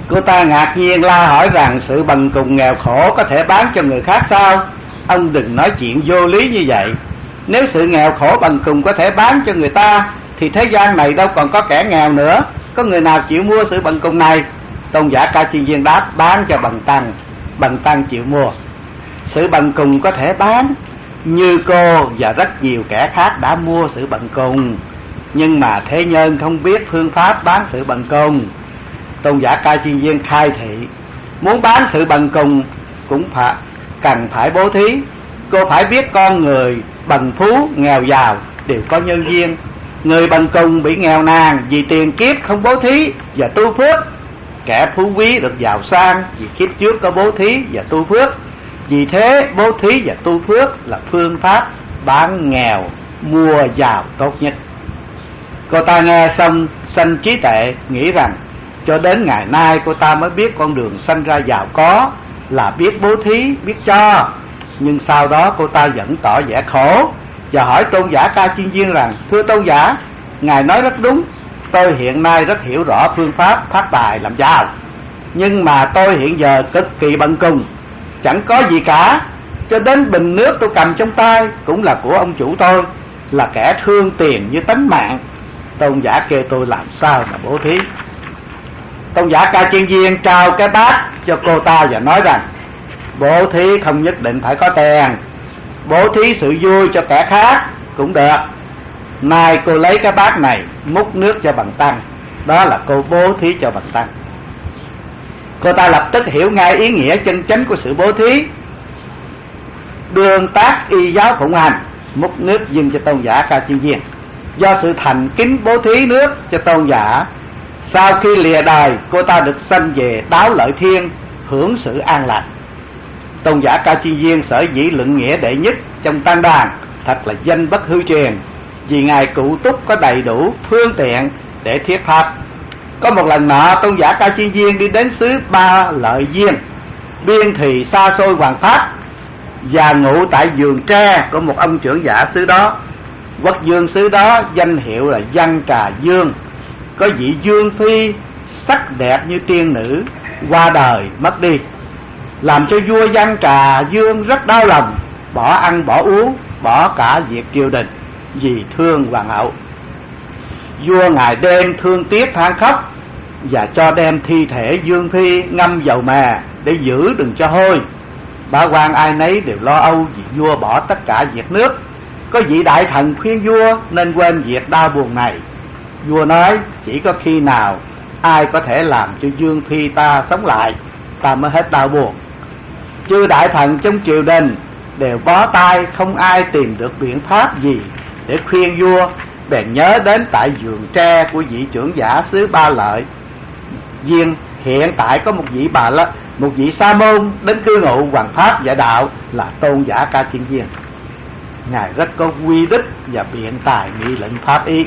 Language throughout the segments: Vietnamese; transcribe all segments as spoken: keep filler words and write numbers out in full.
Cô ta ngạc nhiên la hỏi rằng sự bần cùng nghèo khổ có thể bán cho người khác sao? Ông đừng nói chuyện vô lý như vậy. Nếu sự nghèo khổ bần cùng có thể bán cho người ta thì thế gian này đâu còn có kẻ nghèo nữa. Có người nào chịu mua sự bần cùng này? Tôn giả Ca Chiên Viên đáp: bán cho bần tăng. Bần tăng chịu mua. Sự bần cùng có thể bán, như cô và rất nhiều kẻ khác đã mua sự bần cùng, nhưng mà thế nhân không biết phương pháp bán sự bần cùng. Tôn giả Ca Chiên Viên khai thị: muốn bán sự bần cùng cũng phải cần phải bố thí. Cô phải biết con người bần phú nghèo giàu đều có nhân duyên. Người bần cùng bị nghèo nàn vì tiền kiếp không bố thí và tu phước. Kẻ phú quý được giàu sang vì kiếp trước có bố thí và tu phước. Vì thế bố thí và tu phước là phương pháp bán nghèo mua giàu tốt nhất. Cô ta nghe xong sanh trí tuệ, nghĩ rằng cho đến ngày nay cô ta mới biết con đường sanh ra giàu có là biết bố thí, biết cho. Nhưng sau đó cô ta vẫn tỏ vẻ khổ và hỏi Tôn giả Ca Chiên Viên rằng: thưa Tôn giả, ngài nói rất đúng. Tôi hiện nay rất hiểu rõ phương pháp phát tài làm giàu, nhưng mà tôi hiện giờ cực kỳ bần cùng, chẳng có gì cả. Cho đến bình nước tôi cầm trong tay cũng là của ông chủ tôi, là kẻ thương tiền như tánh mạng. Tôn giả kêu tôi làm sao mà bố thí. Tôn giả Ca Chiên Viên trao cái bát cho cô ta và nói rằng: bố thí không nhất định phải có tiền, bố thí sự vui cho kẻ khác cũng được. Nay cô lấy cái bát này múc nước cho bần tăng, đó là cô bố thí cho bần tăng. Cô ta lập tức hiểu ngay ý nghĩa chân chánh của sự bố thí, đương tác y giáo phụng hành, múc nước dâng cho Tôn giả Ca Chiên Viên. Do sự thành kính bố thí nước cho tôn giả, sau khi lìa đời cô ta được sanh về Đáo Lợi Thiên, hưởng sự an lành. Tôn giả Ca Chiên Viên sở dĩ luận nghĩa đệ nhất trong tăng đoàn, thật là danh bất hư truyền, vì ngài cụ túc có đầy đủ phương tiện để thuyết pháp. Có một lần nọ, Tôn giả Ca Chiên Viên đi đến xứ Ba Lợi Viên, biên thì xa xôi hoàng pháp, và ngụ tại vườn tre của một ông trưởng giả xứ đó. Quốc vương xứ đó danh hiệu là Văn Trà Dương, có vị vương phi sắc đẹp như tiên nữ qua đời mất đi, làm cho vua Văn Trà Dương rất đau lòng, bỏ ăn bỏ uống, bỏ cả việc triều đình vì thương hoàng hậu. Vua ngày đêm thương tiếc than khóc, và cho đem thi thể vương phi ngâm dầu mè để giữ đừng cho hôi. Bá quan ai nấy đều lo âu vì vua bỏ tất cả việc nước. Có vị đại thần khuyên vua nên quên việc đau buồn này. Vua nói: chỉ có khi nào ai có thể làm cho vương phi ta sống lại, ta mới hết đau buồn. Chư đại thần trong triều đình đều bó tay, không ai tìm được biện pháp gì để khuyên vua, bèn nhớ đến tại vườn tre của vị trưởng giả xứ Ba Lợi Viên. Hiện tại có một vị bà la, một vị sa môn đến cư ngụ hoàng pháp dạy đạo là Tôn giả Ca Chiên Viên. Ngài rất có quy đức và biện tài nghị luận pháp ý.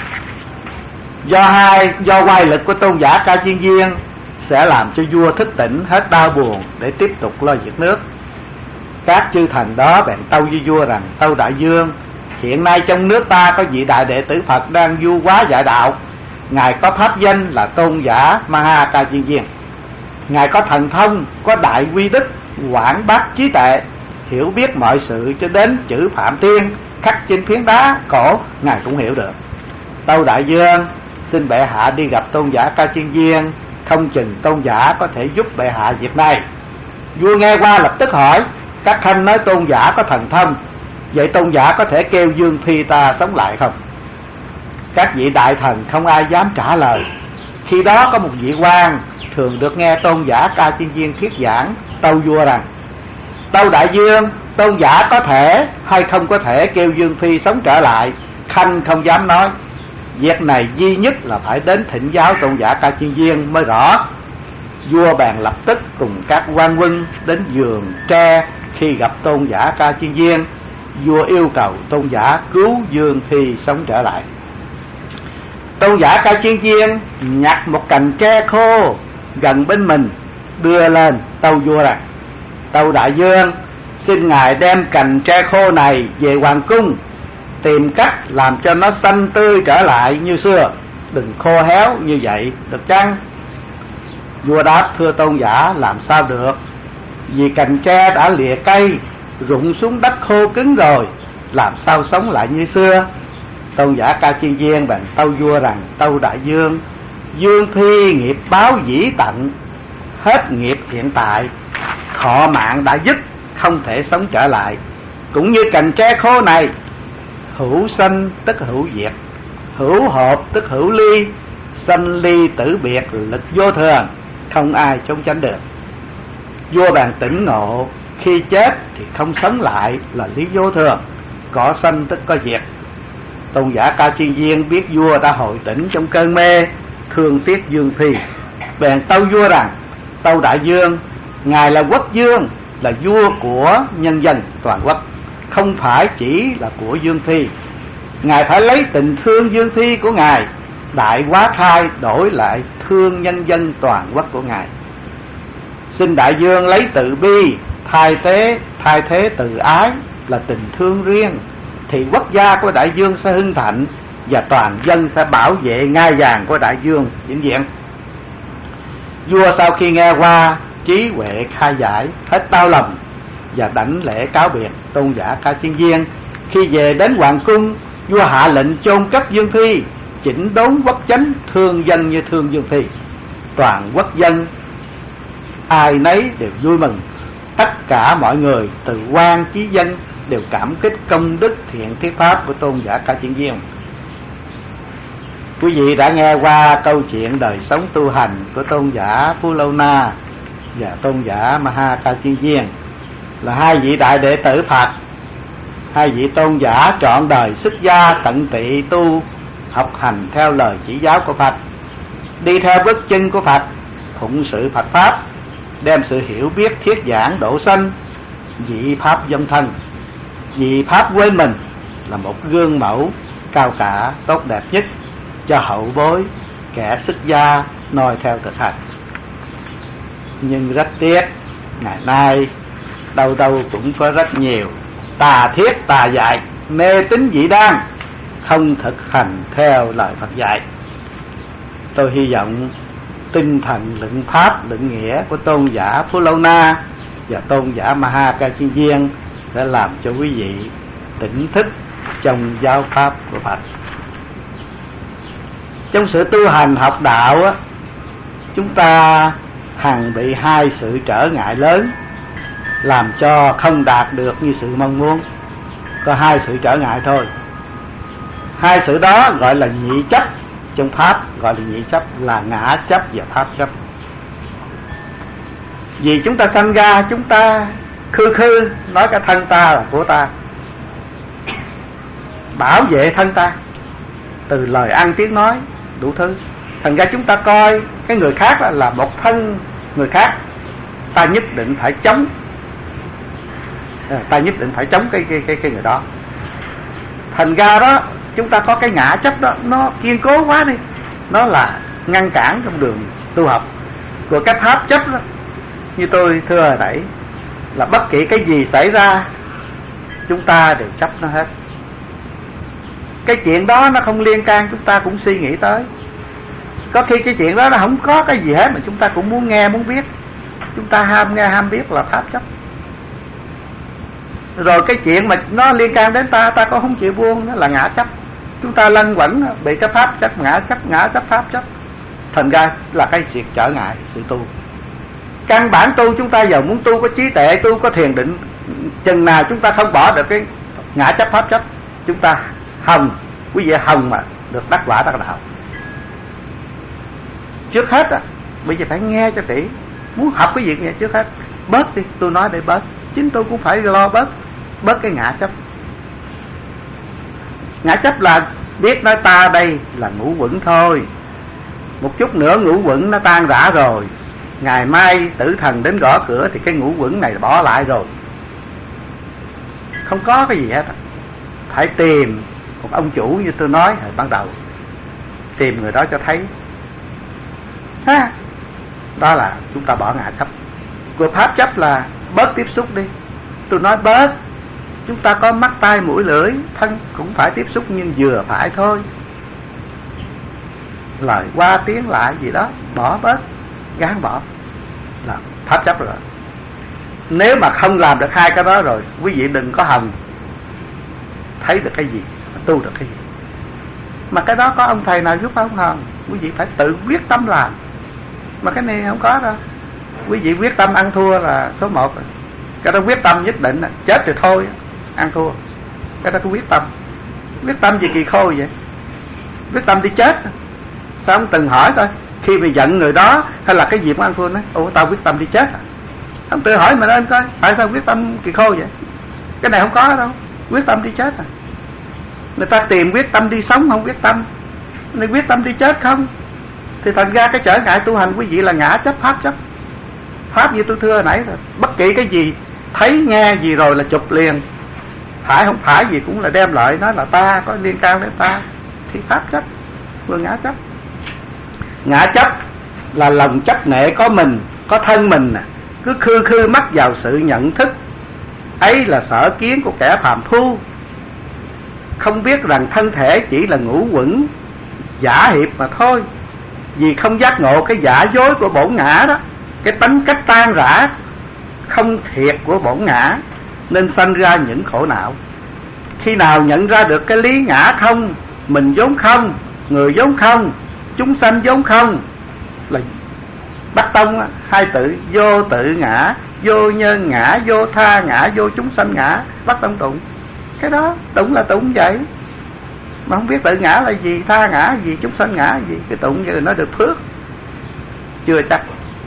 Do hai do quay lực của Tôn giả Ca Chiên Viên sẽ làm cho vua thức tỉnh, hết đau buồn để tiếp tục lo việc nước. Các chư thần đó bèn tâu với vua rằng: tâu đại vương, hiện nay trong nước ta có vị đại đệ tử Phật đang du hóa dạy đạo. Ngài có pháp danh là Tôn giả Maha Ca Chiên Viên. Ngài có thần thông, có đại quy đức, quảng bác trí tuệ, hiểu biết mọi sự cho đến chữ Phạm Tiên khắc trên phiến đá cổ ngài cũng hiểu được. Tâu đại vương, xin bệ hạ đi gặp Tôn giả Ca Chiên Viên, không chừng tôn giả có thể giúp bệ hạ việc này. Vua nghe qua lập tức hỏi: các khanh nói tôn giả có thần thông, vậy tôn giả có thể kêu vương phi ta sống lại không? Các vị đại thần không ai dám trả lời. Khi đó có một vị quan thường được nghe Tôn giả Ca Chiên Viên thuyết giảng, tâu vua rằng: tâu đại vương, tôn giả có thể hay không có thể kêu vương phi sống trở lại, khanh không dám nói. Việc này duy nhất là phải đến thỉnh giáo Tôn giả Ca Chiên Viên mới rõ. Vua bèn lập tức cùng các quan quân đến vườn tre. Khi gặp Tôn giả Ca Chiên Viên, vua yêu cầu tôn giả cứu vương phi sống trở lại. Tôn giả Ca Chiên Viên nhặt một cành tre khô gần bên mình đưa lên, tâu vua rằng: tâu đại vương, xin ngài đem cành tre khô này về hoàng cung, tìm cách làm cho nó xanh tươi trở lại như xưa, đừng khô héo như vậy, được chăng? Vua đáp: thưa tôn giả, làm sao được, vì cành tre đã lìa cây, rụng xuống đất khô cứng rồi, làm sao sống lại như xưa. Tôn giả Ca Chiên Viên bèn tâu vua rằng: tâu đại vương, Dương Thi nghiệp báo dĩ tận, hết nghiệp hiện tại, thọ mạng đã dứt, không thể sống trở lại. Cũng như cành tre khô này, hữu sanh tức hữu diệt, hữu hợp tức hữu ly, sanh ly tử biệt, lực vô thường, không ai trốn tránh được. Vua bèn tỉnh ngộ, khi chết thì không sống lại là lý vô thường, có sanh tức có diệt. Tôn giả Ca Chiên Viên biết vua đã hồi tỉnh trong cơn mê, thương tiếc Dương Thi, bèn tâu vua rằng: tâu đại vương, ngài là quốc vương, là vua của nhân dân toàn quốc, không phải chỉ là của Dương Thi. Ngài phải lấy tình thương Dương Thi của ngài đại hóa thai, đổi lại thương nhân dân toàn quốc của ngài. Xin đại vương lấy từ bi thay thế thay thế từ ái, là tình thương riêng, thì quốc gia của đại vương sẽ hưng thịnh, và toàn dân sẽ bảo vệ ngai vàng của đại vương vĩnh viễn. Vua sau khi nghe qua, trí huệ khai giải, hết tao lòng và đảnh lễ cáo biệt tôn giả Ca Chiên Viên. Khi về đến hoàng cung, vua hạ lệnh chôn cất Dương Thi, chỉnh đốn quốc chánh, thương dân như thương Dương Thi. Toàn quốc dân ai nấy đều vui mừng, tất cả mọi người từ quan chí dân đều cảm kích công đức thiện thiết pháp của tôn giả Ca Chiên Viên. Quý vị đã nghe qua câu chuyện đời sống tu hành của tôn giả Phú Lâu Na và tôn giả Maha Ca Chiên Viên, là hai vị đại đệ tử Phật, hai vị tôn giả trọn đời xuất gia tận tụy tu học hành theo lời chỉ giáo của Phật, đi theo bước chân của Phật, phụng sự Phật pháp, đem sự hiểu biết thiết giảng độ sanh, vị pháp dâng thân, vị pháp quên mình, là một gương mẫu cao cả tốt đẹp nhất cho hậu bối kẻ xuất gia noi theo thực hành. Nhưng rất tiếc, ngày nay đâu đâu cũng có rất nhiều tà thiết tà dại, mê tín dị đoan, không thực hành theo lời Phật dạy. Tôi hy vọng tinh thần luận pháp luận nghĩa của tôn giả Phú Lâu Na và tôn giả Maha Ca Chiên Viên sẽ làm cho quý vị tỉnh thức trong giáo pháp của Phật. Trong sự tu hành học đạo á, chúng ta hằng bị hai sự trở ngại lớn làm cho không đạt được như sự mong muốn. Có hai sự trở ngại thôi. Hai sự đó gọi là nhị chấp, trong pháp gọi là nhị chấp, là ngã chấp và pháp chấp. Vì chúng ta sanh ra, chúng ta khư khư nói cái thân ta là của ta, bảo vệ thân ta từ lời ăn tiếng nói đủ thứ. Thành ra chúng ta coi cái người khác là một thân người khác, ta nhất định phải chống, ta nhất định phải chống cái cái cái cái người đó. Thành ra đó chúng ta có cái ngã chấp đó, nó kiên cố quá đi, nó là ngăn cản trong đường tu học. Rồi cái pháp chấp đó, như tôi thưa hồi nãy, là bất kỳ cái gì xảy ra chúng ta đều chấp nó hết. Cái chuyện đó nó không liên can, chúng ta cũng suy nghĩ tới. Có khi cái chuyện đó nó không có cái gì hết mà chúng ta cũng muốn nghe, muốn biết. Chúng ta ham nghe, ham biết là pháp chấp. Rồi cái chuyện mà nó liên can đến ta, ta cũng không chịu buông, nó là ngã chấp. Chúng ta lăn quẩn bị cái pháp chấp, ngã chấp, ngã chấp, pháp chấp. Thành ra là cái việc trở ngại sự tu. Căn bản tu chúng ta giờ muốn tu có trí tuệ, tu có thiền định, chừng nào chúng ta không bỏ được cái ngã chấp, pháp chấp, chúng ta hồng, quý vị hồng mà được đắc quả đắc đạo. Trước hết à, bây giờ phải nghe cho kỹ. Muốn học cái việc này trước hết bớt đi, tôi nói để bớt. Chính tôi cũng phải lo bớt, bớt cái ngã chấp. Ngã chấp là biết nói ta đây là ngũ quẩn thôi, một chút nữa ngũ quẩn nó tan rã rồi, ngày mai tử thần đến gõ cửa thì cái ngũ quẩn này bỏ lại rồi, không có cái gì hết. Phải tìm một ông chủ như tôi nói hồi ban đầu, tìm người đó cho thấy ha. Đó là chúng ta bỏ ngã chấp. Của pháp chấp là bớt tiếp xúc đi. Tôi nói bớt, chúng ta có mắt tai mũi lưỡi thân cũng phải tiếp xúc, nhưng vừa phải thôi. Lời qua tiếng lại gì đó bỏ bớt. gán bỏ là pháp chấp rồi. Nếu mà không làm được hai cái đó rồi, quý vị đừng có hòng thấy được cái gì, tu được cái gì. Mà cái đó có ông thầy nào giúp không? Không. Quý vị phải tự quyết tâm làm. Mà cái này không có đâu. Quý vị quyết tâm ăn thua là số một rồi. Cái đó quyết tâm nhất định, chết thì thôi, ăn thua. Cái đó có quyết tâm. Quyết tâm gì kỳ khô vậy? Quyết tâm đi chết. Sao ông từng hỏi thôi, khi mà giận người đó hay là cái gì cũng ăn thua, nói ủa tao quyết tâm đi chết à? Ông tự hỏi mình ơn coi, tại sao quyết tâm kỳ khô vậy? Cái này không có đâu, quyết tâm đi chết à. Người ta tìm quyết tâm đi sống, không quyết tâm. Người quyết tâm đi chết không. Thì thành ra cái trở ngại tu hành quý vị là ngã chấp, pháp chấp. Pháp như tôi thưa hồi nãy rồi, bất kỳ cái gì thấy nghe gì rồi là chụp liền, phải không phải gì cũng là đem lại nó là ta, có liên can đến ta, thì pháp chấp vừa ngã chấp. Ngã chấp là lòng chấp nệ có mình, có thân mình nè, cứ khư khư mắc vào sự nhận thức ấy là sở kiến của kẻ phàm phu, không biết rằng thân thể chỉ là ngũ quẩn giả hiệp mà thôi. Vì không giác ngộ cái giả dối của bổn ngã đó, cái tánh cách tan rã không thiệt của bổn ngã, nên sanh ra những khổ não. Khi nào nhận ra được cái lý ngã không, mình vốn không, người vốn không, chúng sanh vốn không, là Bắc Tông hai tự vô tự ngã, vô nhân ngã, vô tha ngã, vô chúng sanh ngã. Bắc Tông tụng cái đó, tụng là tụng vậy mà không biết tự ngã là gì, tha ngã gì, chúng sanh ngã gì. Cái tụng như nó được phước chưa chắc.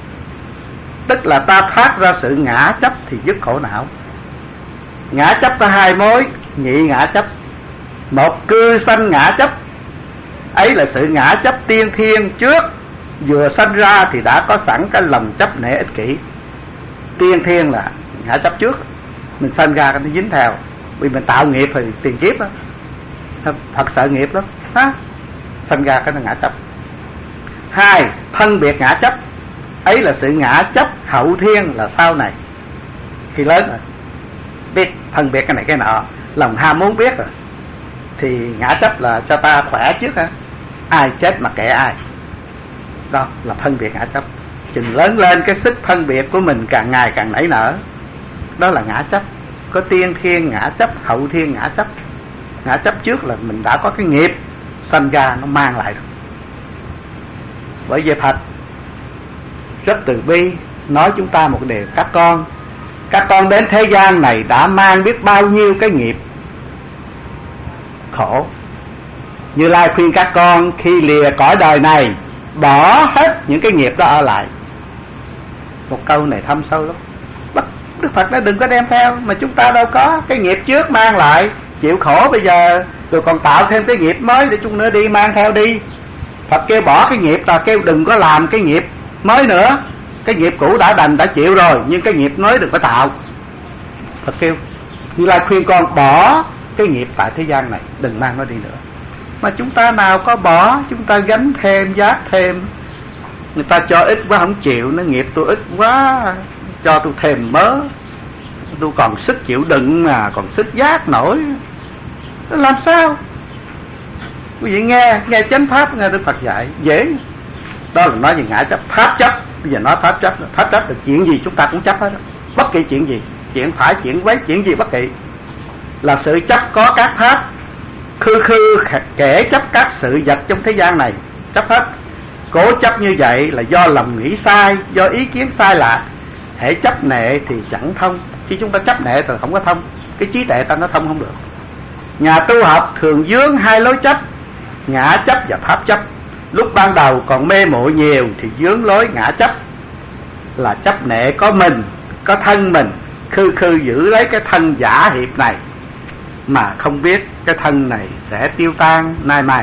Tức là ta thoát ra sự ngã chấp thì dứt khổ não. Ngã chấp có hai mối, nhị ngã chấp. Một cư sanh ngã chấp, ấy là sự ngã chấp tiên thiên trước, vừa sanh ra thì đã có sẵn cái lòng chấp nể ích kỷ. Tiên thiên là ngã chấp trước, mình sanh ra nó dính theo, vì mình tạo nghiệp thì tiền kiếp đó. Thật sợ nghiệp lắm ha? Sanh ra cái nó ngã chấp. Hai, phân biệt ngã chấp, ấy là sự ngã chấp hậu thiên, là sau này khi lớn rồi biết phân biệt cái này cái nọ, lòng ham muốn biết rồi, thì ngã chấp là cho ta khỏe trước ha, ai chết mà kệ ai. Đó là phân biệt ngã chấp. Chừng lớn lên cái sức phân biệt của mình càng ngày càng nảy nở, đó là ngã chấp. Có tiên thiên ngã chấp, hậu thiên ngã chấp. Ngã chấp trước là mình đã có cái nghiệp sanh ra nó mang lại rồi. Bởi vì Phật rất từ bi nói chúng ta một điều: các con các con đến thế gian này đã mang biết bao nhiêu cái nghiệp khổ. Như Lai khuyên các con khi lìa cõi đời này bỏ hết những cái nghiệp đó ở lại. Một câu này thâm sâu lắm. Đức Phật đã đừng có đem theo, mà chúng ta đâu có cái nghiệp trước mang lại chịu khổ bây giờ rồi còn tạo thêm cái nghiệp mới để chúng nữa đi mang theo đi. Phật kêu bỏ cái nghiệp là kêu đừng có làm cái nghiệp mới nữa. Cái nghiệp cũ đã đành đã chịu rồi, nhưng cái nghiệp mới đừng có tạo. Phật kêu Như Lai khuyên con bỏ cái nghiệp tại thế gian này, đừng mang nó đi nữa. Mà chúng ta nào có bỏ, chúng ta gánh thêm, giác thêm. Người ta cho ít quá không chịu, nó nghiệp tôi ít quá, cho tôi thèm mớ, tôi còn sức chịu đựng mà, còn sức giác nổi. Làm sao? Quý vị nghe, nghe chánh pháp, nghe Đức Phật dạy, dễ. Đó là nói về ngã chấp, pháp chấp. Bây giờ nói pháp chấp, pháp chấp là chuyện gì chúng ta cũng chấp hết. Bất kỳ chuyện gì, chuyện phải, chuyện quấy, chuyện gì bất kỳ, là sự chấp có các pháp. Khư khư kẻ chấp các sự vật trong thế gian này, chấp hết. Cố chấp như vậy là do lòng nghĩ sai, do ý kiến sai lạc. Hễ chấp nệ thì chẳng thông. Khi chúng ta chấp nệ thì không có thông, cái trí tuệ ta nó thông không được. Nhà tu học thường vướng hai lối chấp, ngã chấp và pháp chấp. Lúc ban đầu còn mê muội nhiều thì vướng lối ngã chấp, là chấp nệ có mình, có thân mình, khư khư giữ lấy cái thân giả hiệp này, mà không biết cái thân này sẽ tiêu tan nay mai.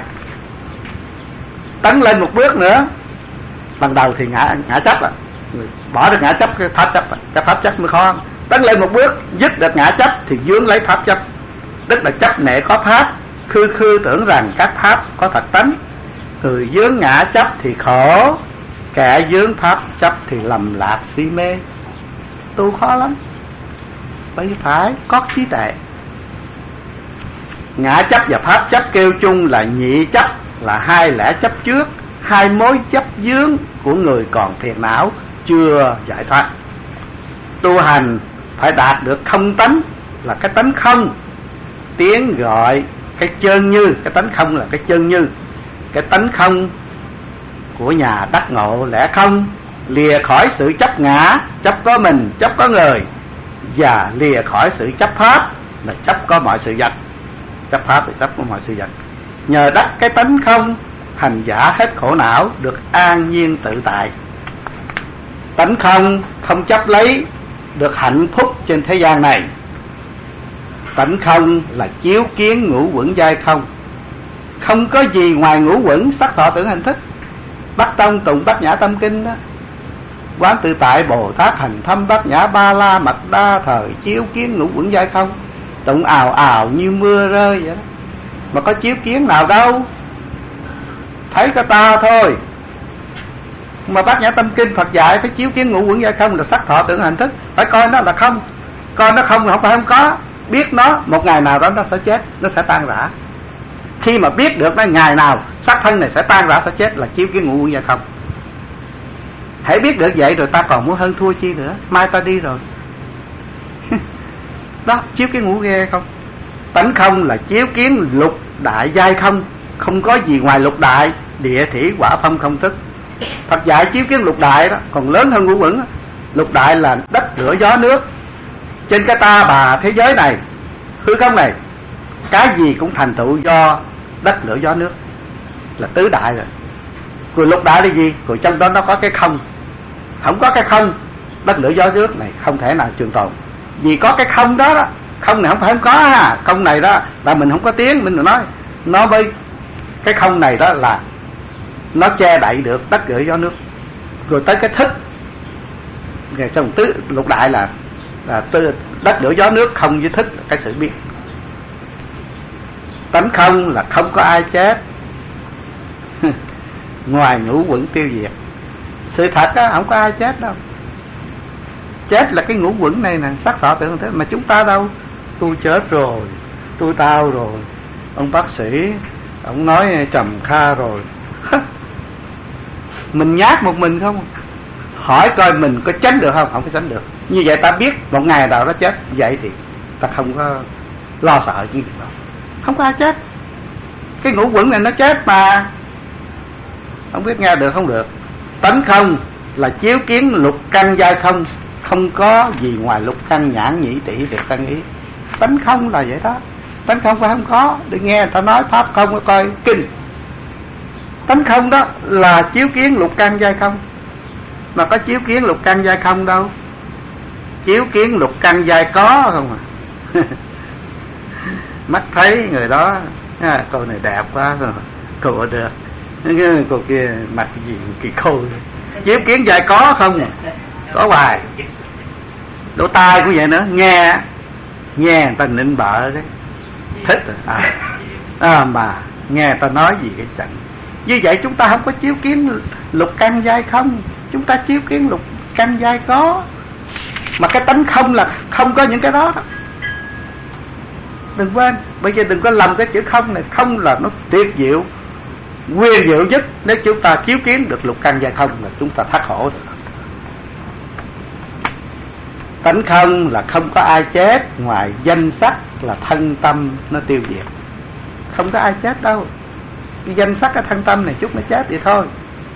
Tấn lên một bước nữa, ban đầu thì ngã ngã chấp à, bỏ được ngã chấp, cái pháp chấp à, cái pháp chấp mới khó. Tấn lên một bước dứt được ngã chấp thì vướng lấy pháp chấp, tức là chấp nệ có pháp, khư khư tưởng rằng các pháp có thật tánh. Người vướng ngã chấp thì khổ, kẻ vướng pháp chấp thì lầm lạc si mê. Tu khó lắm, bởi vì phải có trí tuệ. Ngã chấp và pháp chấp kêu chung là nhị chấp, là hai lẽ chấp trước, hai mối chấp vướng của người còn phiền não chưa giải thoát. Tu hành phải đạt được không tánh, là cái tánh không. Tiếng gọi cái chân như, cái tánh không là cái chân như, cái tánh không của nhà đắc ngộ lẽ không, lìa khỏi sự chấp ngã, chấp có mình, chấp có người, và lìa khỏi sự chấp pháp, là chấp có mọi sự vật. Chấp pháp là chấp có mọi sự vật. Nhờ đắc cái tánh không, hành giả hết khổ não, được an nhiên tự tại. Tánh không, không chấp lấy, được hạnh phúc trên thế gian này. Tánh không là chiếu kiến ngũ uẩn giai không. Không có gì ngoài ngũ uẩn sắc thọ tưởng hành thức. Bắc Tông tụng Bát Nhã Tâm Kinh đó, Quán Tự Tại Bồ Tát hành thâm Bát Nhã Ba La Mật Đa thời chiếu kiến ngũ uẩn giai không. Tụng ào ào như mưa rơi vậy đó. Mà có chiếu kiến nào đâu, thấy có ta thôi. Mà Bát Nhã Tâm Kinh Phật dạy phải chiếu kiến ngũ uẩn giai không, là sắc thọ tưởng hành thức. Phải coi nó là không. Coi nó không là không phải không có. Biết nó, một ngày nào đó nó sẽ chết, nó sẽ tan rã. Khi mà biết được nó ngày nào sắc thân này sẽ tan rã, sẽ chết, là chiếu kiến ngũ uẩn giai không. Hãy biết được vậy rồi ta còn muốn hơn thua chi nữa. Mai ta đi rồi. Đó, chiếu kiến ngũ uẩn giai không. Tánh không là chiếu kiến lục đại giai không. Không có gì ngoài lục đại, địa thủy hỏa phong không thức. Phật dạy chiếu kiến lục đại đó, còn lớn hơn ngũ uẩn. Lục đại là đất lửa gió nước. Trên cái ta bà thế giới này, hư không này, cái gì cũng thành tựu do đất lửa gió nước, là tứ đại rồi. Rồi lục đại là gì? Rồi trong đó nó có cái không. Không có cái không, đất lửa gió nước này không thể nào trường tồn. Vì có cái không đó, đó. Không này không phải không có ha. Không này đó là mình không có tiếng, mình nói nó với cái không này đó là nó che đậy được đất lửa gió nước. Rồi tới cái thức, rồi trong tứ lục đại là là từ đất lửa gió nước, không với thức cái sự biết. Tánh không là không có ai chết ngoài ngũ uẩn tiêu diệt. Sự thật đó, không có ai chết đâu. Chết là cái ngũ uẩn này nè, sắc thọ tưởng thế. Mà chúng ta đâu, tôi chết rồi, tôi tao rồi, ông bác sĩ ông nói trầm kha rồi. Mình nhát một mình không? Hỏi coi mình có tránh được không? Không có tránh được. Như vậy ta biết một ngày nào đó chết, vậy thì ta không có lo sợ chứ đâu. Không có ai chết. Cái ngũ uẩn này nó chết mà. Không biết nghe được không được. Tánh không là chiếu kiến lục căn giai không. Không có gì ngoài lục căn nhãn nhĩ tỷ thiệt căn ý. Tánh không là vậy đó. Tánh không phải không có. Để nghe người ta nói pháp không có coi kinh. Tánh không đó là chiếu kiến lục căn giai không. Mà có chiếu kiến lục căn giai không đâu. Chiếu kiến lục căn giai có không à. Mắt thấy người đó, à, cô này đẹp quá rồi, cô được. Cô kia mặt gì kỳ khôi. Chiếu kiến giai có không à. Có hoài. Lỗ tai cũng vậy nữa, nghe nghe người ta nịnh bợ đấy, thích à. À mà nghe người ta nói gì cái chẳng. Như vậy chúng ta không có chiếu kiến lục căn giai không, chúng ta chiếu kiến lục căn giai có. Mà cái tánh không là không có những cái đó. Đừng quên, bây giờ đừng có lầm cái chữ không này. Không là nó tuyệt diệu, quyền diệu nhất. Nếu chúng ta chiếu kiến được lục căn giai không là chúng ta thoát khổ rồi. Tánh không là không có ai chết ngoài danh sắc là thân tâm nó tiêu diệt. Không có ai chết đâu. Cái danh sắc cái thân tâm này chút nó chết vậy thôi.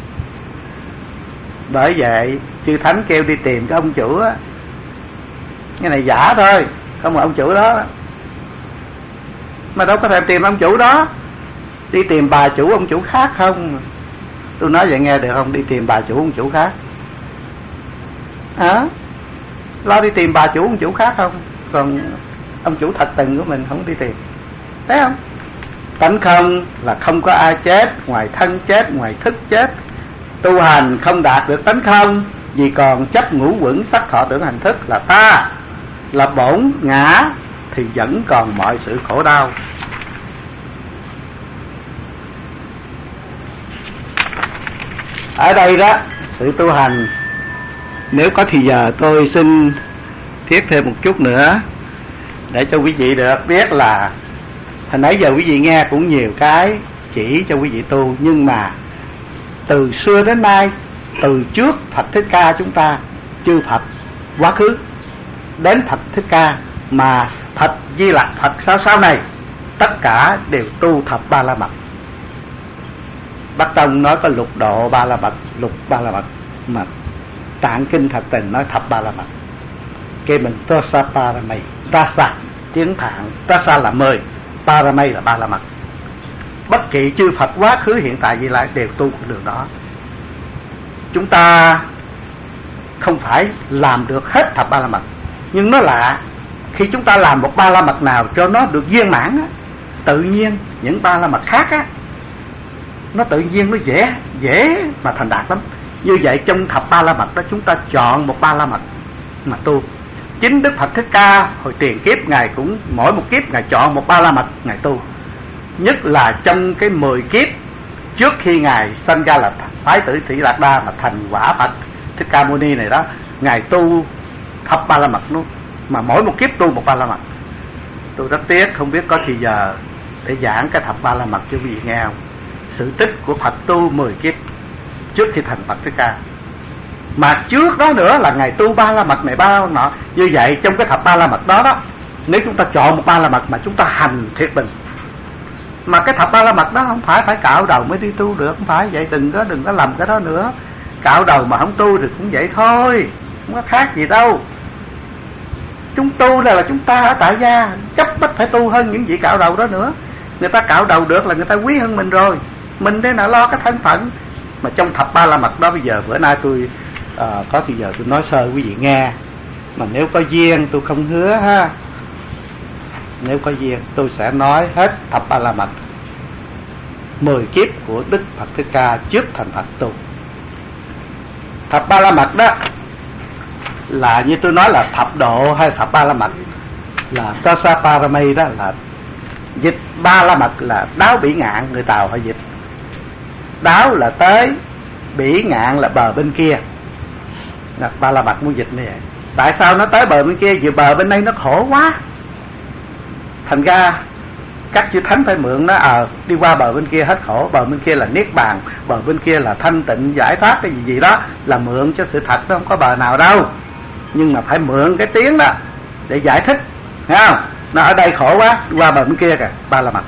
Bởi vậy chư thánh kêu đi tìm cái ông chủ á, cái này giả thôi, không mà ông chủ đó. Mà đâu có thể tìm ông chủ đó. Đi tìm bà chủ ông chủ khác không. Tôi nói vậy nghe được không? Đi tìm bà chủ ông chủ khác hả? Lo đi tìm bà chủ ông chủ khác không? Còn ông chủ thật tình của mình không đi tìm. Thấy không? Tánh không là không có ai chết ngoài thân chết, ngoài thức chết. Tu hành không đạt được tánh không, vì còn chấp ngũ uẩn sắc thọ tưởng hành thức là ta, là bổn ngã, thì vẫn còn mọi sự khổ đau. Ở đây đó, sự tu hành, nếu có thì giờ tôi xin thiết thêm một chút nữa để cho quý vị được biết là hồi nãy giờ quý vị nghe cũng nhiều cái chỉ cho quý vị tu, nhưng mà từ xưa đến nay, từ trước Phật Thích Ca chúng ta, chư Phật quá khứ đến Phật Thích Ca, mà Phật Di Lặc, Phật sau sau này, tất cả đều tu thập ba la mật. Bắc Tông nói có lục độ ba la mật, lục ba la mật, mà Tạng Kinh Thật Tình nói thập ba la mật. Cái mình Tosa Paramay, Tasa tiếng Phạn, Tasa là mười, Paramay là ba la mật. Bất kỳ chư Phật quá khứ hiện tại Di Lặc đều tu con đường đó. Chúng ta không phải làm được hết thập ba la mật, nhưng nó lạ, khi chúng ta làm một ba la mật nào cho nó được viên mãn á, tự nhiên những ba la mật khác á, nó tự nhiên nó dễ dễ mà thành đạt lắm. Như vậy trong thập ba la mật đó, chúng ta chọn một ba la mật mà tu. Chính Đức Phật Thích Ca hồi tiền kiếp Ngài cũng mỗi một kiếp Ngài chọn một ba la mật Ngài tu. Nhất là trong cái mười kiếp trước khi Ngài sanh ra là Thái tử Thị Lạc Đa mà thành quả Phật Thích Ca Mâu Ni này đó, Ngài tu thập ba la mật luôn, mà mỗi một kiếp tu một ba la mật. Tôi rất tiếc không biết có thì giờ để giảng cái thập ba la mật cho quý vị nghe không. Sự tích của Phật tu mười kiếp trước khi thành Phật Thích Ca, mà trước đó nữa là Ngài tu ba la mật này ba la mật nọ. Như vậy trong cái thập ba la mật đó đó, nếu chúng ta chọn một ba la mật mà chúng ta hành thiệt tình, mà cái thập ba la mật đó không phải phải cạo đầu mới đi tu được, không phải vậy. Đừng có đừng có làm cái đó nữa. Cạo đầu mà không tu thì cũng vậy thôi, không có khác gì đâu. Chúng tu là, là chúng ta ở tại gia chấp bách phải tu hơn những vị cạo đầu đó nữa. Người ta cạo đầu được là người ta quý hơn mình rồi, mình thế nào lo cái thân phận. Mà trong thập ba la mật đó, bây giờ bữa nay tôi à, có thì giờ tôi nói sơ quý vị nghe, mà nếu có duyên tôi không hứa ha, nếu có duyên tôi sẽ nói hết thập ba la mật mười kiếp của Đức Phật Thích Ca trước thành Phật tu. Thập ba la mật đó là như tôi nói là thập độ hay thập ba la mật, là Tasa Paramay đó, là dịch ba la mật là đáo bỉ ngạn, người Tàu họ dịch. Đáo là tới, bỉ ngạn là bờ bên kia. Là ba la mật muốn dịch như vậy. Tại sao nó tới bờ bên kia? Vì bờ bên đây nó khổ quá, thành ra các chư thánh phải mượn nó, ờ à, đi qua bờ bên kia hết khổ. Bờ bên kia là niết bàn, bờ bên kia là thanh tịnh giải thoát cái gì gì đó, là mượn cho sự thật, nó không có bờ nào đâu. Nhưng mà phải mượn cái tiếng đó để giải thích, thấy không? Nó ở đây khổ quá, đi qua bờ bên kia kìa, ba la mật.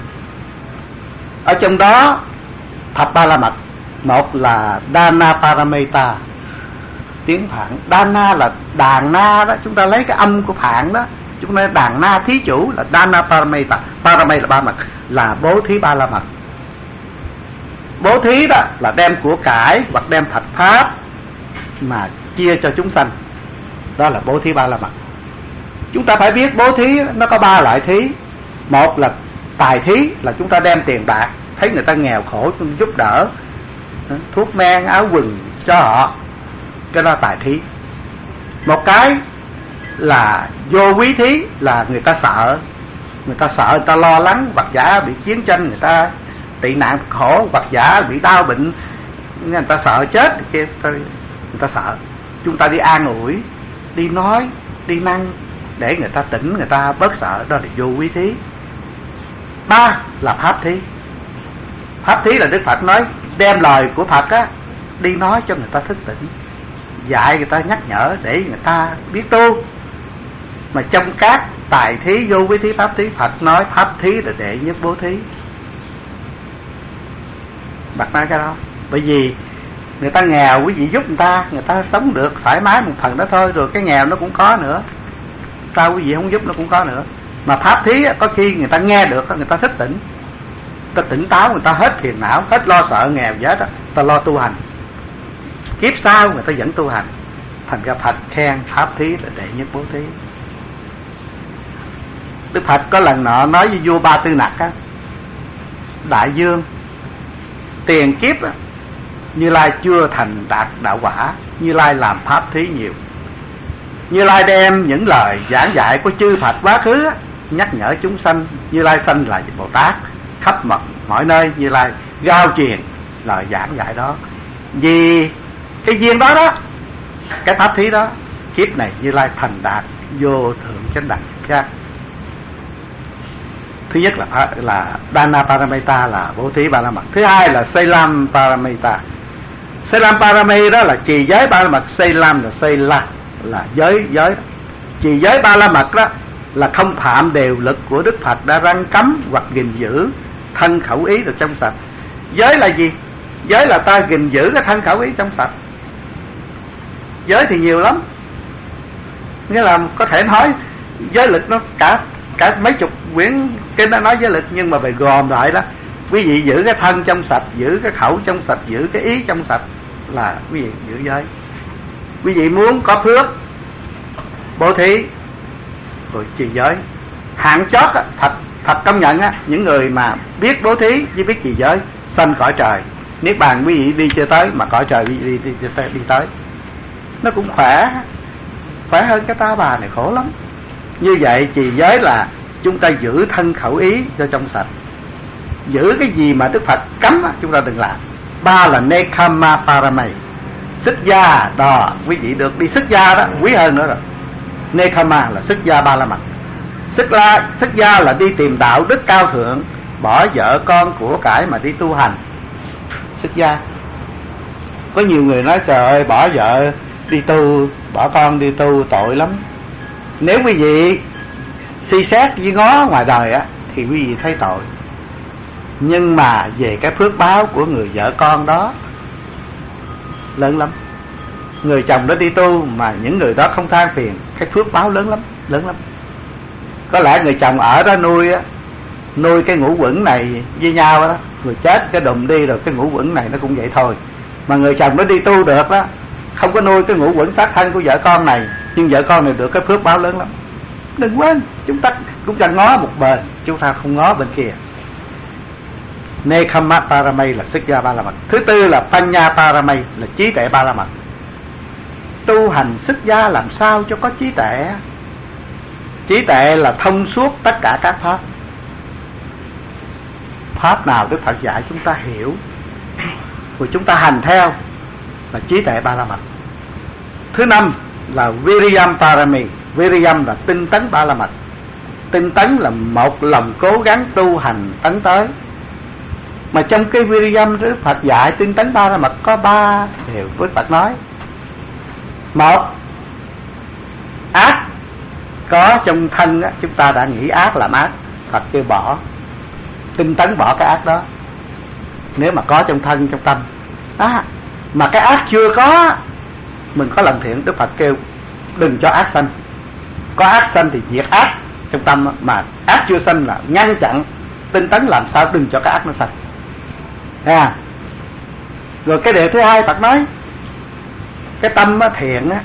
Ở trong đó thập ba la mật, một là Dana Paramita, tiếng Phạn. Dana là đàn na đó, chúng ta lấy cái âm của Phạn đó, chúng ta đàn na thí chủ là Dana Paramita. Paramay là ba mật, là bố thí ba la mật. Bố thí đó là đem của cải hoặc đem Phật pháp mà chia cho chúng sanh, đó là bố thí ba la mật. Chúng ta phải biết bố thí nó có ba loại thí. Một là tài thí, là chúng ta đem tiền bạc, thấy người ta nghèo khổ giúp đỡ, thuốc men áo quần cho họ, cái đó tài thí. Một cái là vô quý thí, là người ta sợ, người ta sợ, người ta lo lắng, hoặc giả bị chiến tranh, người ta tị nạn khổ, hoặc giả bị đau bệnh, người ta sợ chết thì kia, người ta sợ. Chúng ta đi an ủi, đi nói, đi năng để người ta tỉnh, người ta bớt sợ, đó là vô quý thí. Ba là pháp thí. Pháp thí là Đức Phật nói đem lời của Phật á đi nói cho người ta thức tỉnh, dạy người ta, nhắc nhở để người ta biết tu. Mà trong các tài thí, vô quý thí, pháp thí, Phật nói pháp thí là đệ nhất bố thí. Bạch nói cái đó bởi vì người ta nghèo, quý vị giúp người ta, người ta sống được thoải mái một phần đó thôi, rồi cái nghèo nó cũng có nữa, sao quý vị không giúp nó cũng có nữa. Mà pháp thí có khi người ta nghe được, người ta thức tỉnh, người ta tỉnh táo, người ta hết phiền não, hết lo sợ nghèo gì hết á, người ta lo tu hành. Kiếp sau người ta vẫn tu hành, thành ra Phật khen pháp thí là đệ nhất bố thí. Đức Phật có lần nọ nói với vua Ba Tư Nặc á, đại vương, tiền kiếp á, Như Lai chưa thành đạt đạo quả, Như Lai làm pháp thí nhiều. Như Lai đem những lời giảng dạy của chư Phật quá khứ á, nhắc nhở chúng sanh. Như Lai sanh là Bồ Tát, khắp mọi, mọi nơi Như Lai rao truyền lời giảng dạy đó. Vì cái duyên đó đó, cái pháp thí đó, kiếp này Như Lai thành đạt vô thượng chánh đẳng giác. Thứ nhất là là Dana Paramita, là bố thí ba la mật. Thứ hai là Sailam Paramita. Silam Parami đó là trì giới ba la mật. Silam là Sila là giới giới. Trì giới ba la mật đó là không phạm đều lực của Đức Phật đã răn cấm hoặc gìn giữ thân khẩu ý được trong sạch. Giới là gì? Giới là ta gìn giữ cái thân khẩu ý trong sạch. Giới thì nhiều lắm, nghĩa là có thể nói giới lực nó cả cả mấy chục quyển kinh nó nói giới lực, nhưng mà về gồm lại đó, quý vị giữ cái thân trong sạch, giữ cái khẩu trong sạch, giữ cái ý trong sạch là quý vị giữ giới. Quý vị muốn có phước bố thí rồi trì giới. Hạn chót á, thật thật công nhận á, những người mà biết bố thí với biết trì giới sanh cõi trời. Niết bàn quý vị đi chưa tới mà cõi trời quý vị đi, đi, đi, đi tới. Nó cũng khỏe, khỏe hơn cái ta bà này khổ lắm. Như vậy trì giới là chúng ta giữ thân khẩu ý cho trong sạch. Giữ cái gì mà Đức Phật cấm á, chúng ta đừng làm. Ba là Nekkhamma Parami. Xuất gia đó, quý vị được đi xuất gia đó, quý hơn nữa rồi. Nekkhamma là xuất gia ba la mật. Xuất la, xuất gia là đi tìm đạo đức cao thượng, bỏ vợ con của cải mà đi tu hành. Xuất gia. Có nhiều người nói trời ơi, bỏ vợ đi tu, bỏ con đi tu tội lắm. Nếu quý vị suy xét với ngó ngoài đời á thì quý vị thấy tội. Nhưng mà về cái phước báo của người vợ con đó lớn lắm. Người chồng đó đi tu mà những người đó không than phiền, cái phước báo lớn lắm, lớn lắm. Có lẽ người chồng ở đó nuôi á, nuôi cái ngũ quẩn này với nhau đó, người chết cái đùm đi rồi cái ngũ quẩn này nó cũng vậy thôi. Mà người chồng nó đi tu được đó, không có nuôi cái ngũ quẩn sát thân của vợ con này, nhưng vợ con này được cái phước báo lớn lắm. Đừng quên, chúng ta cũng chẳng ngó một bên, chúng ta không ngó bên kia. Nekkhamma Parami là xuất gia ba la mật. Thứ tư là Panya Parami là trí tuệ ba la mật. Tu hành xuất gia làm sao cho có trí tuệ? Trí tuệ là thông suốt tất cả các pháp. Pháp nào Đức Phật dạy chúng ta hiểu rồi chúng ta hành theo là trí tuệ ba la mật. Thứ năm là Viriyam Parami. Viriyam là tinh tấn ba la mật. Tinh tấn là một lòng cố gắng tu hành tấn tới. Mà trong cái Viriyam Đức Phật dạy tinh tấn ba la mật có ba điều Đức Phật nói. Một, ác có trong thân á, chúng ta đã nghĩ ác làm ác, Phật kêu bỏ, tinh tấn bỏ cái ác đó. Nếu mà có trong thân, trong tâm à, mà cái ác chưa có, mình có lòng thiện, Đức Phật kêu đừng cho ác sanh. Có ác sanh thì diệt ác trong tâm, mà ác chưa sanh là ngăn chặn, tinh tấn làm sao đừng cho cái ác nó sanh à. Rồi cái điều thứ hai Phật nói cái tâm á, thiện á,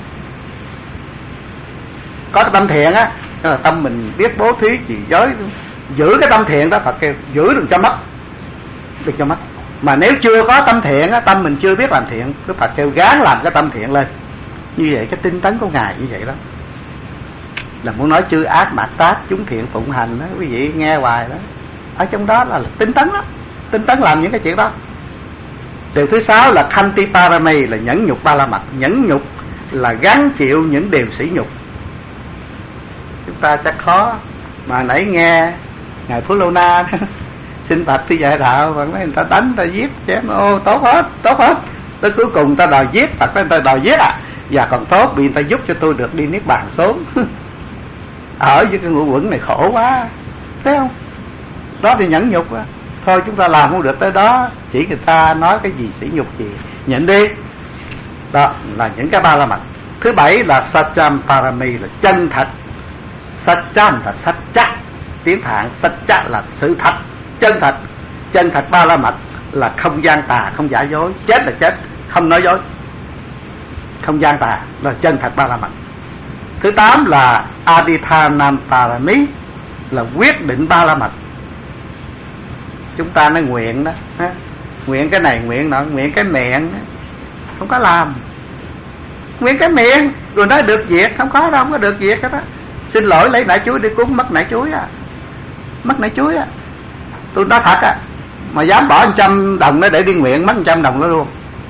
có cái tâm thiện á, đó là tâm mình biết bố thí trì giới, giữ cái tâm thiện đó. Phật kêu giữ đừng cho mất, đừng cho mất. Mà nếu chưa có tâm thiện á, tâm mình chưa biết làm thiện, Đức Phật kêu gán làm cái tâm thiện lên. Như vậy cái tinh tấn của Ngài như vậy đó, là muốn nói chư ác mạt tác chúng thiện phụng hành đó, quý vị nghe hoài đó. Ở trong đó là tinh tấn đó, tinh tấn làm những cái chuyện đó. Điều thứ sáu là Khanti Parami là nhẫn nhục ba la mật. Nhẫn nhục là gắng chịu những điều sỉ nhục. Chúng ta chắc khó, mà nãy nghe Ngài Phú Lô Na xin Phật đi dạy đạo, và mấy người ta đánh, ta giết, chém, ô tốt hết, tốt hết. Tới cuối cùng ta đòi giết, Phật nói ta đòi giết à, và còn tốt vì ta giúp cho tôi được đi niết bàn sớm. Ở với cái ngũ quẩn này khổ quá, thấy không? Đó thì nhẫn nhục á. Thôi chúng ta làm không được tới đó, chỉ người ta nói cái gì sỉ nhục gì nhịn đi. Đó là những cái ba la mật. Thứ bảy là Satcham Parami là chân thật. Satcham là sạch chắc, tiếng Phạn sạch chắc là sự thật, chân thật. Chân thật ba la mật là không gian tà, không giả dối. Chết là chết, không nói dối, không gian tà là chân thật ba la mật. Thứ tám là Adithanam Parami là quyết định ba la mật. Chúng ta nói nguyện đó ha? Nguyện cái này, nguyện nọ, nguyện cái miệng đó. Không có làm. Nguyện cái miệng rồi nói được việc, không có đâu, không có được việc hết đó. Xin lỗi lấy nải chuối đi cúng, mất nải chuối à, mất nải chuối à. Tôi nói thật á, mà dám bỏ một trăm đồng đó để đi nguyện, mất một trăm đồng đó luôn.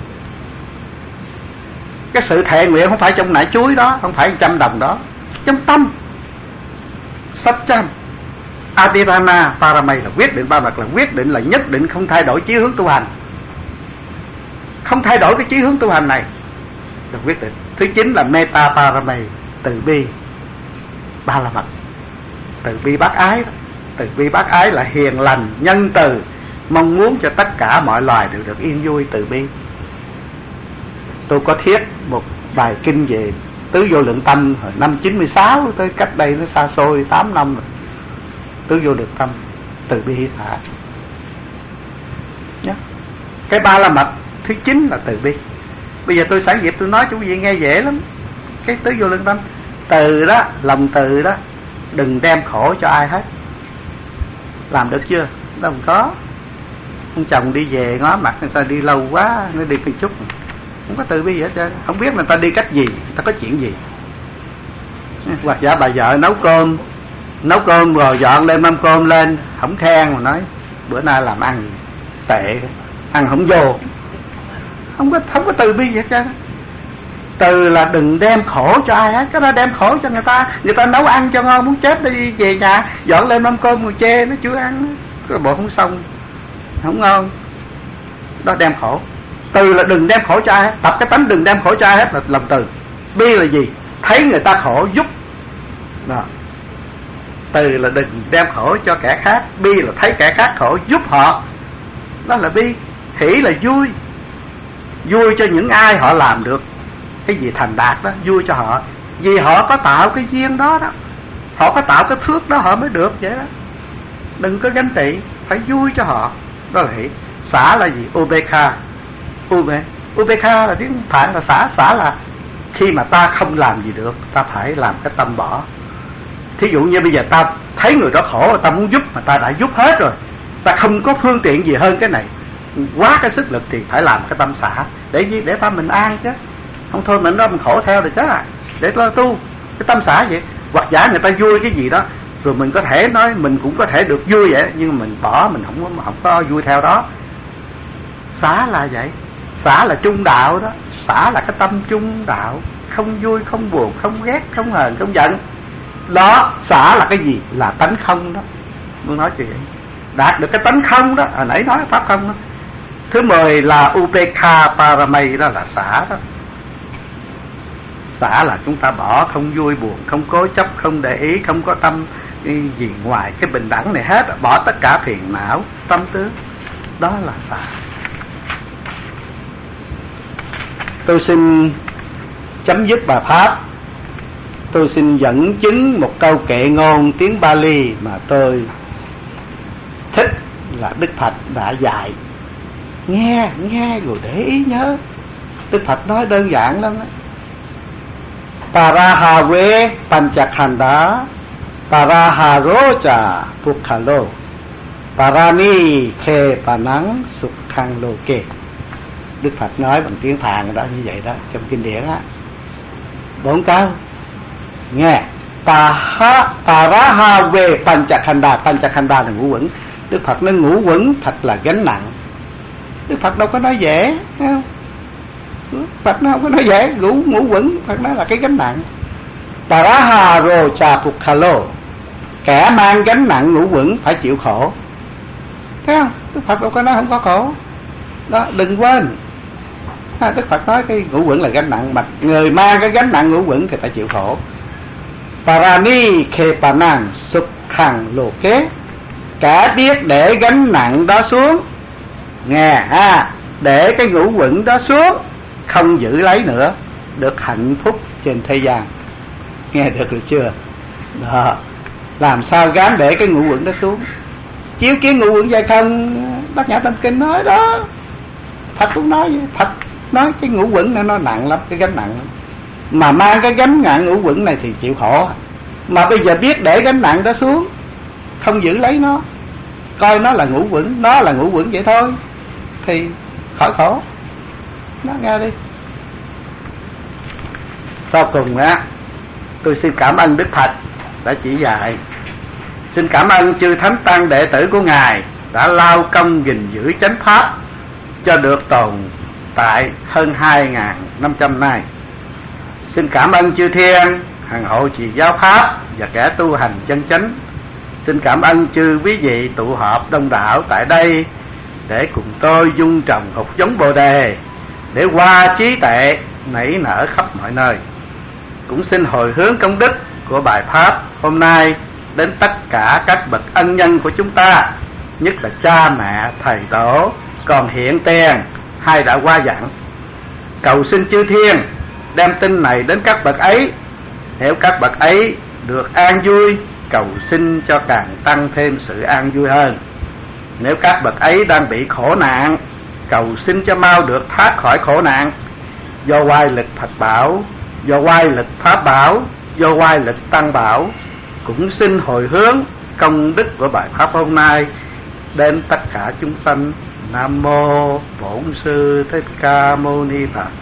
Cái sự thệ nguyện không phải trong nải chuối đó, không phải một trăm đồng đó, trong tâm. Satcham Aditana Parami là quyết định ba mặt, là quyết định là nhất định không thay đổi chí hướng tu hành, không thay đổi cái chí hướng tu hành này, được quyết định. Thứ chín là metta parami, từ bi ba la mật. Từ bi bác ái đó. Từ bi bác ái là hiền lành, nhân từ, mong muốn cho tất cả mọi loài đều được yên vui, từ bi. Tôi có thiết một bài kinh về tứ vô lượng tâm hồi năm chín mươi sáu, tới cách đây nó xa xôi tám năm rồi. Tứ vô lượng tâm, từ bi hỷ xả. Nhớ. Cái ba la mật thứ chín là từ bi. Bây giờ tôi sẵn dịp tôi nói cho quý vị nghe dễ lắm. Cái tứ vô lượng tâm, từ đó, lòng từ đó, đừng đem khổ cho ai hết. Làm được chưa? Đâu có. Ông chồng đi về ngó mặt người ta đi lâu quá, nó đi một chút, không có từ bi gì hết trơn. Không biết người ta đi cách gì, người ta có chuyện gì. Hoặc giả bà vợ nấu cơm, nấu cơm rồi dọn lên mâm cơm lên, không khen mà nói bữa nay làm ăn tệ, ăn không vô, không có không có từ bi gì hết trơn. Từ là đừng đem khổ cho ai hết. Cái đó đem khổ cho người ta, người ta nấu ăn cho ngon muốn chết đi về nhà dọn lên mâm cơm rồi chê nó chưa ăn, cái bộ không xong, không ngon, đó đem khổ. Từ là đừng đem khổ cho ai hết. Tập cái tánh đừng đem khổ cho ai hết là lòng từ. Bi là gì? Thấy người ta khổ giúp đó. Từ là đừng đem khổ cho kẻ khác. Bi là thấy kẻ khác khổ giúp họ, đó là bi. Hỷ là vui, vui cho những ai họ làm được cái gì thành đạt đó, vui cho họ, vì họ có tạo cái duyên đó đó, họ có tạo cái phước đó họ mới được vậy đó. Đừng có ganh tị, phải vui cho họ, đó là hỷ. Xả là gì? Ubekha. Ube Ubekha là tiếng Phạn là xả. Xả là khi mà ta không làm gì được, ta phải làm cái tâm bỏ. Thí dụ như bây giờ ta thấy người đó khổ, ta muốn giúp mà ta đã giúp hết rồi, ta không có phương tiện gì hơn cái này, quá cái sức lực thì phải làm cái tâm xả. Để gì? Để ta mình an chứ, không thôi mình nó mình khổ theo rồi chứ à. Để lo tu cái tâm xả vậy. Hoặc giả người ta vui cái gì đó, rồi mình có thể nói mình cũng có thể được vui vậy, nhưng mà mình bỏ, mình không có, không có vui theo đó. Xả là vậy. Xả là trung đạo đó. Xả là cái tâm trung đạo, không vui, không buồn, không ghét, không hờn, không giận. Đó, xả là cái gì? Là tánh không đó. Muốn nói chuyện đạt được cái tánh không đó, hồi nãy nói pháp không đó. Thứ mười là Upekha Paramay, đó là xả đó. Xả là chúng ta bỏ, không vui buồn, không cố chấp, không để ý, không có tâm gì ngoài cái bình đẳng này hết, bỏ tất cả phiền não, tâm tướng, đó là xả. Tôi xin chấm dứt bài pháp. Tôi xin dẫn chứng một câu kệ ngôn tiếng Bali mà tôi thích, là Đức Phật đã dạy. Nghe, nghe rồi để ý nhớ. Đức Phật nói đơn giản lắm đó. Parahave Panchakhanda Paraharocha Pukhalo Parami Khe Panang Sukhang Loke. Đức Phật nói bằng tiếng Phạn đó, như vậy đó, trong kinh điển á. Bốn câu nghe. Parahave Panchakhanda. Panchakhanda là ngũ quẩn. Đức Phật nói ngũ quẩn thật là gánh nặng. Đức Phật đâu có nói dễ, thấy không? Phật nó không có nói dễ. Ngũ ngũ quẩn Phật nói là cái gánh nặng. Paraharocha Pukhalo, kẻ mang gánh nặng ngũ quẩn phải chịu khổ, thấy không? Đức Phật đâu có nói không có khổ đó, đừng quên. À, Đức Phật nói cái ngũ quẩn là gánh nặng, mà người mang cái gánh nặng ngũ quẩn thì phải chịu khổ. Parani Khepanang Sukhang Loke, cả biết để gánh nặng đó xuống, nghe ha, để cái ngũ quẩn đó xuống, không giữ lấy nữa, được hạnh phúc trên thế gian. Nghe được rồi chưa? Đó. Làm sao gán để cái ngũ quẩn đó xuống? Chiếu kiến ngũ quẩn dài không, Bát Nhã Tâm Kinh nói đó. Phật cũng nói vậy. Phật nói cái ngũ quẩn này nó nặng lắm, cái gánh nặng lắm. Mà mang cái gánh nặng ngũ quẩn này thì chịu khổ. Mà bây giờ biết để gánh nặng đó xuống, không giữ lấy nó, coi nó là ngũ quẩn, nó là ngũ quẩn vậy thôi, thì khỏi khổ. Nó nghe đi. Sau cùng á, tôi xin cảm ơn Đức Phật đã chỉ dạy. Xin cảm ơn chư thánh tăng đệ tử của Ngài đã lao công gìn giữ chánh pháp cho được tồn tại hơn hai nghìn năm trăm nay. Xin cảm ơn chư thiên hằng hộ trì giáo pháp và kẻ tu hành chân chánh. Xin cảm ơn chư quý vị tụ họp đông đảo tại đây để cùng tôi dung trồng hột giống Bồ đề để qua trí tuệ nảy nở khắp mọi nơi. Cũng xin hồi hướng công đức của bài pháp hôm nay đến tất cả các bậc ân nhân của chúng ta, nhất là cha mẹ, thầy tổ, còn hiện tiền hay đã qua dặn. Cầu xin chư thiên đem tin này đến các bậc ấy. Nếu các bậc ấy được an vui, cầu xin cho càng tăng thêm sự an vui hơn. Nếu các bậc ấy đang bị khổ nạn, cầu xin cho mau được thoát khỏi khổ nạn. Do oai lực Phật bảo, do oai lực Pháp bảo, do oai lực Tăng bảo, cũng xin hồi hướng công đức của bài pháp hôm nay đến tất cả chúng sanh. Nam mô Bổn Sư Thích Ca Mâu Ni Phật.